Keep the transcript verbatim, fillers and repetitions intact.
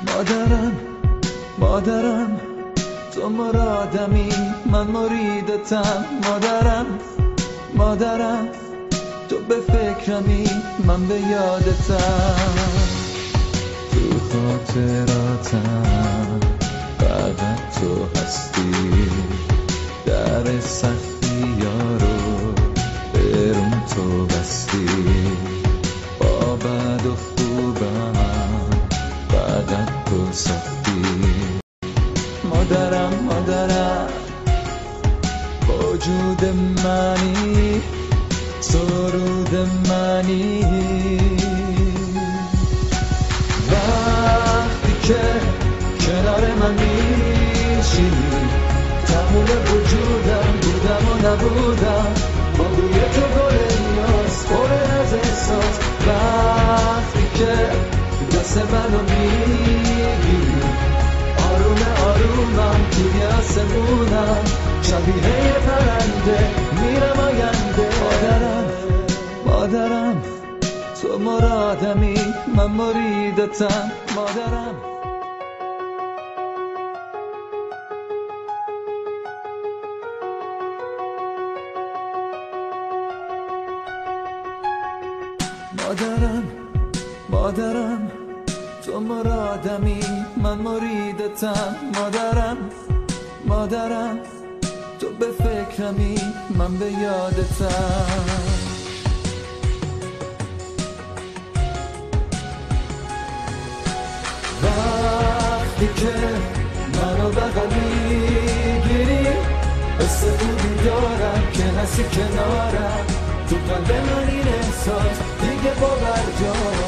مادرم مادرم تو مرادمی من مریدتم. مادرم مادرم تو به فکرمی من به یادتم. تو خاطراتم فقط تو هستی. در سختی یارو برون تو بستی. با بد و خوبم فقط تو ساختی. مادرم مادرم وجود منی سرود منی. وقتی که کنار من میشی تموم وجودم بودم و نبودم. با بوی تو گل نیاز پر از احساس. وقتی که دست منو میگیری آروم آرومم توی آسمونم. شبیه پرنده میرم آینده. مادرم مادرم تو مرادمی من مریدتم. مادرم مادرم مادرم تو مرادمی من مریدتم. مادرم مادرم تو به فکرمی من به یادتم. وقتی که منو بغل میگیری حس خوبی دارم که هستی کنارم. تو قلب من این احساس دیگه باور جا